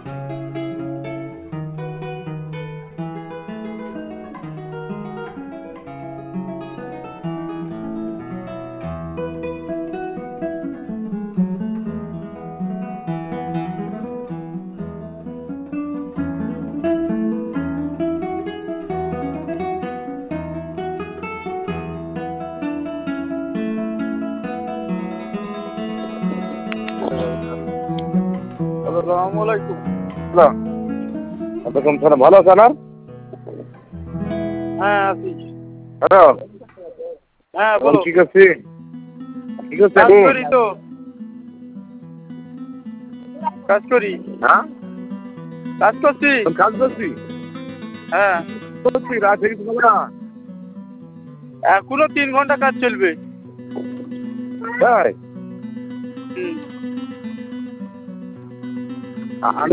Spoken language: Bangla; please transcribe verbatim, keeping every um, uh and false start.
ভালো আছো না? হ্যাঁ আছি। হ্যালো, হ্যাঁ বলো। কি করছি? কি করছি? কাজ করি তো, কাজ করি। হ্যাঁ, কাজ করছি। কাজ করছি। হ্যাঁ, করছি রাত থেকে তো না। এখনো তিন ঘন্টা কাজ চলবে। তাই? হুম। আমি